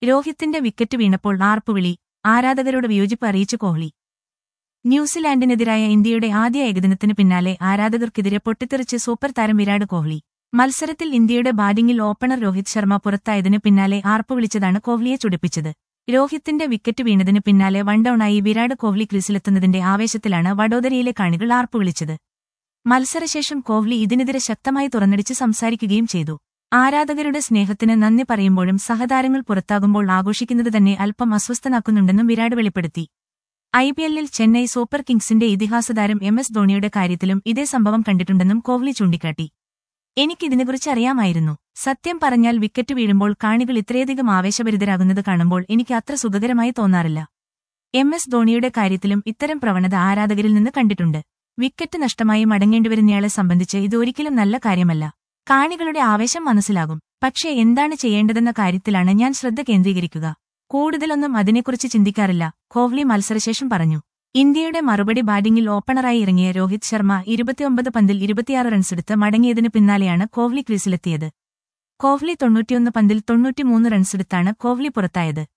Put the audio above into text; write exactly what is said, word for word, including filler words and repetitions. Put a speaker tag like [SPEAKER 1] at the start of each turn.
[SPEAKER 1] രോഹിത്തിന്റെ wicket വീണപ്പോൾ ആർപ്പുവിളി, ആരാധകരോട് വിയോജിപ്പ് അറിയിച്ചു കോഹ്ലി. ന്യൂസിലാൻഡിനെതിരായ ഇന്ത്യയുടെ ആദ്യ ഏകദിനത്തിന് പിന്നാലെ ആരാധകർക്കെതിരെ പൊട്ടിത്തെറിച്ച് സൂപ്പർ താരം വിരാട് കോഹ്ലി. മത്സരത്തിൽ ഇന്ത്യയുടെ ബാറ്റിംഗിൽ ഓപ്പണർ രോഹിത് ശർമ്മ പുറത്തായതിന് പിന്നാലെ ആർപ്പുവിളിച്ചതാണ് കോഹ്ലിയെ ചൊടിപ്പിച്ചത്. രോഹിത്തിന്റെ വിക്കറ്റ് വീണതിന് പിന്നാലെ വൺഡൌണായി വിരാട് കോഹ്ലി ക്രീസിലെത്തുന്നതിന്റെ ആവേശത്തിലാണ് വഡോദരയിലെ കാണികൾ ആർപ്പുവിളിച്ചത്. മത്സരശേഷം കോഹ്ലി ഇതിനെതിരെ ശക്തമായി തുറന്നടിച്ച് സംസാരിക്കുകയും ചെയ്തു. ആരാധകരുടെ സ്നേഹത്തിന് നന്ദി പറയുമ്പോഴും സഹതാരങ്ങൾ പുറത്താകുമ്പോൾ ആഘോഷിക്കുന്നത് തന്നെ അല്പം അസ്വസ്ഥനാക്കുന്നുണ്ടെന്നും വിരാട് വെളിപ്പെടുത്തി. ഐപിഎല്ലിൽ ചെന്നൈ സൂപ്പർ കിങ്സിന്റെ ഇതിഹാസതാരം എം എസ് ധോണിയുടെ കാര്യത്തിലും ഇതേ സംഭവം കണ്ടിട്ടുണ്ടെന്നും കോഹ്ലി ചൂണ്ടിക്കാട്ടി. എനിക്കിതിനെക്കുറിച്ച് അറിയാമായിരുന്നു. സത്യം പറഞ്ഞാൽ വിക്കറ്റ് വീഴുമ്പോൾ കാണികൾ ഇത്രയധികം ആവേശഭരിതരാകുന്നത് കാണുമ്പോൾ എനിക്ക് അത്ര സുഖകരമായി തോന്നാറില്ല. എം എസ് ധോണിയുടെ കാര്യത്തിലും ഇത്തരം പ്രവണത ആരാധകരിൽ നിന്ന് കണ്ടിട്ടുണ്ട്. വിക്കറ്റ് നഷ്ടമായി മടങ്ങേണ്ടിവരുന്നയാളെ സംബന്ധിച്ച് ഇത് ഒരിക്കലും നല്ല കാര്യമല്ല. കാണികളുടെ ആവേശം മനസ്സിലാകും. പക്ഷേ എന്താണ് ചെയ്യേണ്ടതെന്ന കാര്യത്തിലാണ് ഞാൻ ശ്രദ്ധ കേന്ദ്രീകരിക്കുക. കൂടുതലൊന്നും അതിനെക്കുറിച്ച് ചിന്തിക്കാറില്ല, കോഹ്ലി മത്സരശേഷം പറഞ്ഞു. ഇന്ത്യയുടെ മറുപടി ബാറ്റിംഗിൽ ഓപ്പണറായി ഇറങ്ങിയ രോഹിത് ശർമ്മ ഇരുപത്തിയൊമ്പത് പന്തിൽ ഇരുപത്തിയാറ് റൺസെടുത്ത് മടങ്ങിയതിന് പിന്നാലെയാണ് കോഹ്ലി ക്രീസിലെത്തിയത്. കോഹ്ലി തൊണ്ണൂറ്റിയൊന്ന് പന്തിൽ തൊണ്ണൂറ്റിമൂന്ന് റൺസെടുത്താണ് കോഹ്ലി പുറത്തായത്.